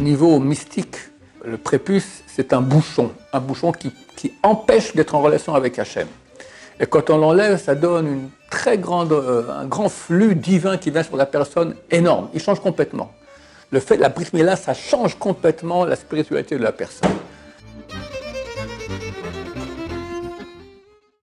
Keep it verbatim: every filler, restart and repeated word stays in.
niveau mystique, le prépuce, c'est un bouchon, un bouchon qui, qui empêche d'être en relation avec Hachem. Et quand on l'enlève, ça donne une très grande, euh, un grand flux divin qui vient sur la personne énorme. Il change complètement. Le fait de la Brit Mila, ça change complètement la spiritualité de la personne.